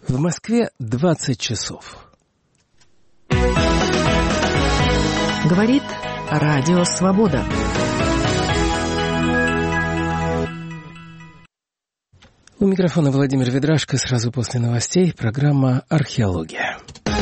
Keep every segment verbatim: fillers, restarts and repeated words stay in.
В Москве двадцать часов. Говорит Радио Свобода. У микрофона Владимир Ведрашко. Сразу после новостей программа «Археология».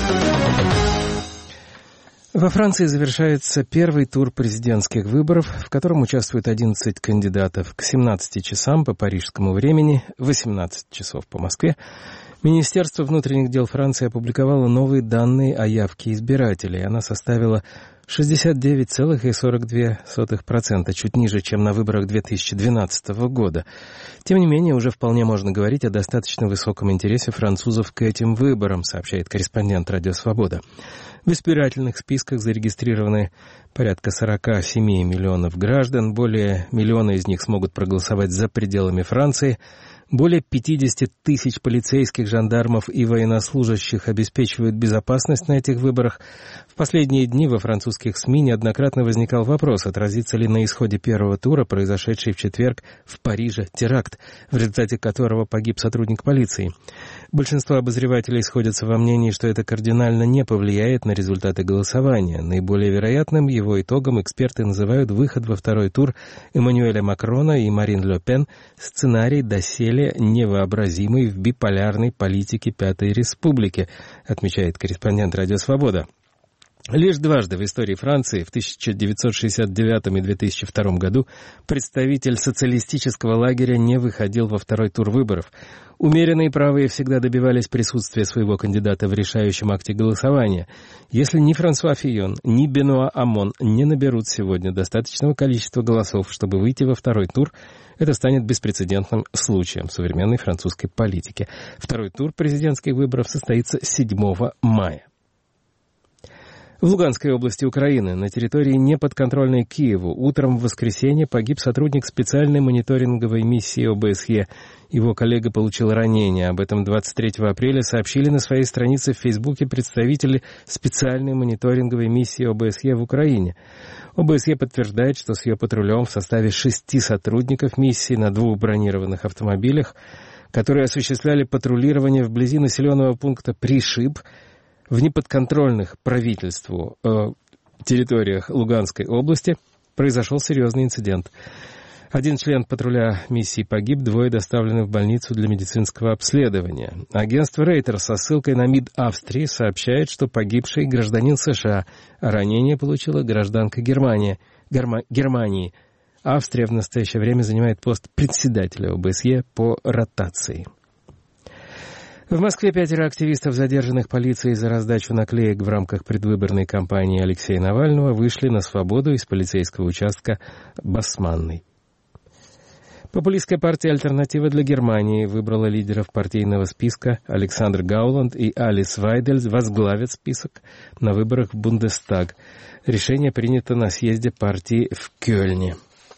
Во Франции завершается первый тур президентских выборов, в котором участвуют одиннадцать кандидатов. К семнадцати часам по парижскому времени, восемнадцать часов по Москве, Министерство внутренних дел Франции опубликовало новые данные о явке избирателей. Она составила шестьдесят девять целых сорок две сотых процента, чуть ниже, чем на выборах две тысячи двенадцатого года. Тем не менее, уже вполне можно говорить о достаточно высоком интересе французов к этим выборам, сообщает корреспондент «Радио Свобода». В избирательных списках зарегистрированы порядка сорок семь миллионов граждан, более миллиона из них смогут проголосовать за пределами Франции. Более пятьдесят тысяч полицейских, жандармов и военнослужащих обеспечивают безопасность на этих выборах. В последние дни во французских СМИ неоднократно возникал вопрос, отразится ли на исходе первого тура произошедший в четверг в Париже теракт, в результате которого погиб сотрудник полиции. Большинство обозревателей сходятся во мнении, что это кардинально не повлияет на результаты голосования. Наиболее вероятным его итогом эксперты называют выход во второй тур Эммануэля Макрона и Марин Ле Пен, сценарий доселе невообразимый в биполярной политике Пятой Республики, отмечает корреспондент «Радио Свобода». Лишь дважды в истории Франции, в тысяча девятьсот шестьдесят девятом и две тысячи втором году, представитель социалистического лагеря не выходил во второй тур выборов. Умеренные правые всегда добивались присутствия своего кандидата в решающем акте голосования. Если ни Франсуа Фийон, ни Бенуа Амон не наберут сегодня достаточного количества голосов, чтобы выйти во второй тур, это станет беспрецедентным случаем в современной французской политике. Второй тур президентских выборов состоится седьмого мая. В Луганской области Украины, на территории неподконтрольной Киеву, утром в воскресенье погиб сотрудник специальной мониторинговой миссии О Бэ Эс Е. Его коллега получил ранение. Об этом двадцать третьего апреля сообщили на своей странице в Фейсбуке представители специальной мониторинговой миссии О Бэ Эс Е в Украине. О Бэ Эс Е подтверждает, что с ее патрулем в составе шести сотрудников миссии на двух бронированных автомобилях, которые осуществляли патрулирование вблизи населенного пункта Пришиб, в неподконтрольных правительству э, территориях Луганской области произошел серьезный инцидент. Один член патруля миссии погиб, двое доставлены в больницу для медицинского обследования. Агентство Reuters со ссылкой на МИД Австрии сообщает, что погибший гражданин США, а ранение получила гражданка Германии. Герма... Германии. Австрия в настоящее время занимает пост председателя О Бэ Эс Е по ротации. В Москве пятеро активистов, задержанных полицией за раздачу наклеек в рамках предвыборной кампании Алексея Навального, вышли на свободу из полицейского участка Басманной. Популистская партия «Альтернатива для Германии» выбрала лидеров партийного списка. Александр Гауланд и Алис Вайдель возглавят список на выборах в Бундестаг. Решение принято на съезде партии в Кёльне.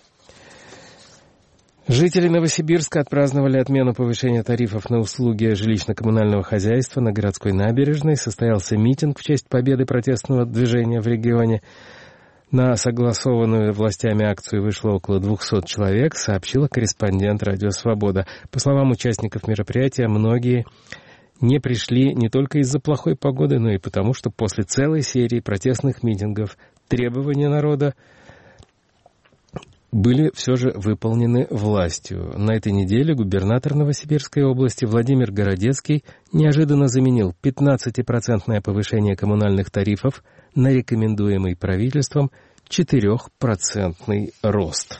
Жители Новосибирска отпраздновали отмену повышения тарифов на услуги жилищно-коммунального хозяйства на городской набережной. Состоялся митинг в честь победы протестного движения в регионе. На согласованную властями акцию вышло около двухсот человек, сообщила корреспондент «Радио Свобода». По словам участников мероприятия, многие не пришли не только из-за плохой погоды, но и потому, что после целой серии протестных митингов требования народа были все же выполнены властью. На этой неделе губернатор Новосибирской области Владимир Городецкий неожиданно заменил пятнадцатипроцентное повышение коммунальных тарифов на рекомендуемый правительством четырехпроцентный рост.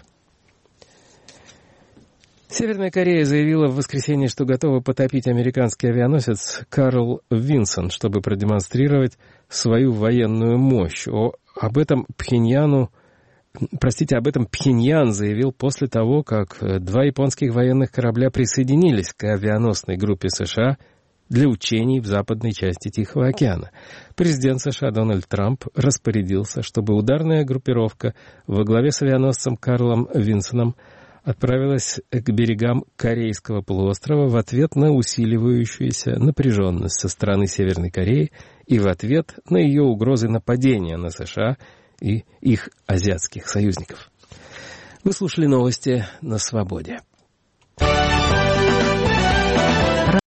Северная Корея заявила в воскресенье, что готова потопить американский авианосец «Карл Винсон», чтобы продемонстрировать свою военную мощь. О, об этом Пхеньяну Простите, об этом Пхеньян заявил после того, как два японских военных корабля присоединились к авианосной группе США для учений в западной части Тихого океана. Президент США Дональд Трамп распорядился, чтобы ударная группировка во главе с авианосцем Карлом Винсоном отправилась к берегам Корейского полуострова в ответ на усиливающуюся напряженность со стороны Северной Кореи и в ответ на ее угрозы нападения на США и их азиатских союзников. Вы слушали новости на Свободе.